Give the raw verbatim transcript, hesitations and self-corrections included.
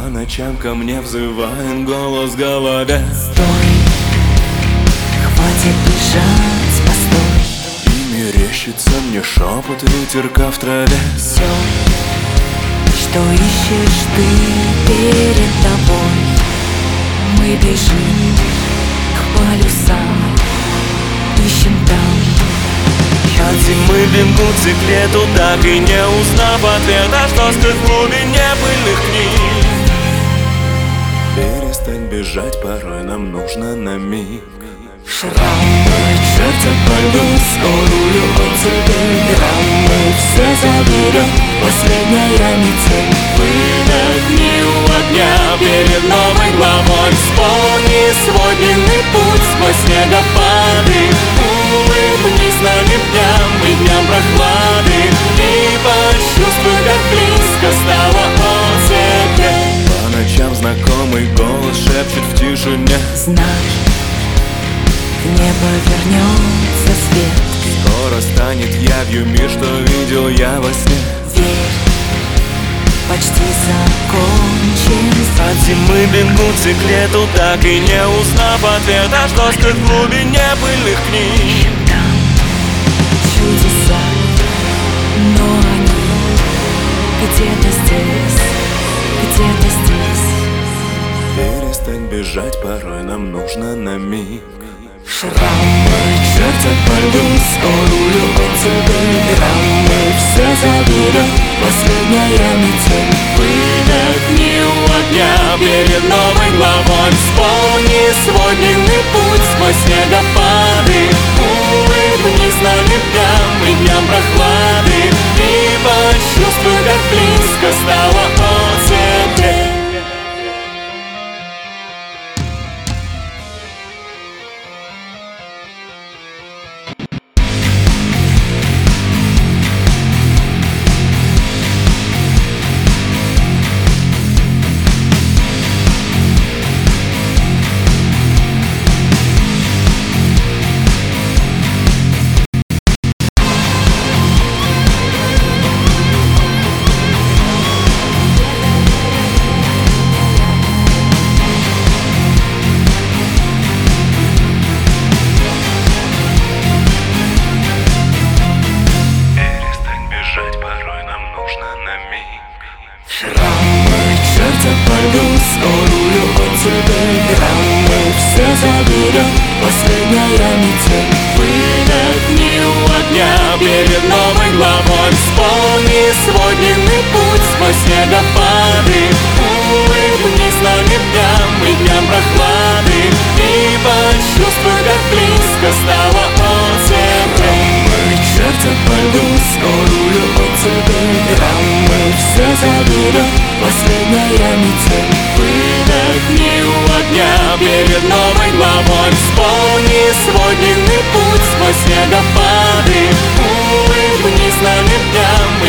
По ночам ко мне взывает голос в голове: стой, хватит бежать, постой. И мерещится мне шепот ветерка в траве. Все, что ищешь ты перед тобой, мы бежим к полюсам, ищем там. От зимы бегу к секрету, так и не узнав ответа, что скрыт в глубине пыльных книг. Перестань бежать, порой нам нужно на миг. Шрамы чертят по льду, скорую отцепи. Рамы все заберем, последняя метель. Выдохни у огня перед новой главой. Вспомни свой длинный путь сквозь снегопады. Улыбнись ночным дням и дням прохлады. И почувствуй, как близко стало оттепель. По ночам знакомый голос шепчет в тишине: Знай, в небо вернется свет. скоро станет явью мир, что видел я во сне. Верь, почти закончен. От зимы бегу к секрету, так и не узнав ответа, что скрыт в глубине пыльных книг. Там чудеса, но они где-то здесь, где-то здесь. Перестань бежать, порой нам нужно на миг. Шрамы чертят по льду, скорую отцепи. Рамы все заберем, последняя метель. Выдохни у огня перед новой главой. Вспомни свой длинный путь сквозь снегопады. Улыбнись ночным дням и дням прохлады. И почувствуй, как близко стало оттепель. Шрамы чертят по льду, скорую отцепи. Рамы все заберем, последняя метель. Выдохни у огня перед новой главой. Вспомни свой длинный путь сквозь снегопады. Улыбнись ночным дням и дням прохлады. И почувствуй, как близко стало оттепель. Рамы чертят по льду, скорую отцепи. Рамы все заберем, последняя метель. Выдохни у огня перед новой главой. Вспомни свой длинный путь сквозь снегопады. Улыбнись ночным дням и